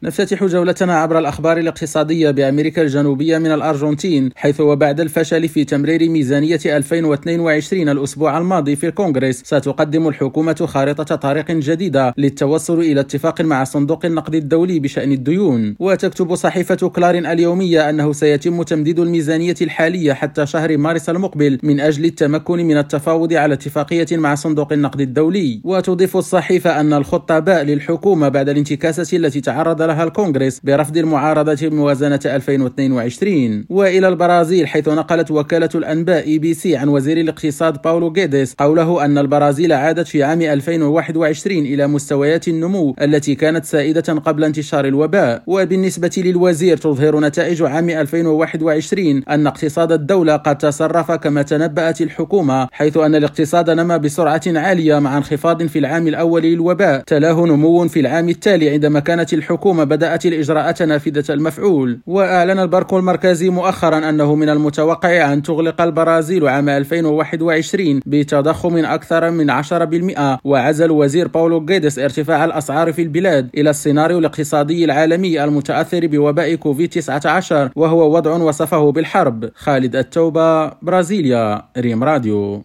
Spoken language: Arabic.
نفتتح جولتنا عبر الأخبار الاقتصادية بأمريكا الجنوبية من الأرجنتين، حيث وبعد الفشل في تمرير ميزانية 2022 الأسبوع الماضي في الكونغرس، ستقدم الحكومة خارطة طريق جديدة للتوصل إلى اتفاق مع صندوق النقد الدولي بشأن الديون. وتكتب صحيفة كلارين اليومية أنه سيتم تمديد الميزانية الحالية حتى شهر مارس المقبل من أجل التمكن من التفاوض على اتفاقية مع صندوق النقد الدولي. وتضيف الصحيفة أن الخطة باء للحكومة بعد الانتكاسة التي تعرض لها الكونغرس برفض المعارضة بموازنة 2022. وإلى البرازيل، حيث نقلت وكالة الأنباء ABC عن وزير الاقتصاد باولو غيديس قوله أن البرازيل عادت في عام 2021 إلى مستويات النمو التي كانت سائدة قبل انتشار الوباء. وبالنسبة للوزير، تظهر نتائج عام 2021 أن اقتصاد الدولة قد تصرف كما تنبأت الحكومة، حيث أن الاقتصاد نما بسرعة عالية مع انخفاض في العام الأول للوباء، تلاه نمو في العام التالي عندما كانت الحكومة بدأت الإجراءات نافذة المفعول. وأعلن البنك المركزي مؤخرا أنه من المتوقع أن تغلق البرازيل عام 2021 بتضخم أكثر من 10%. وعزل وزير باولو غيديس ارتفاع الأسعار في البلاد إلى السيناريو الاقتصادي العالمي المتأثر بوباء كوفيد-19، وهو وضع وصفه بالحرب. خالد التوبة، برازيليا، ريم راديو.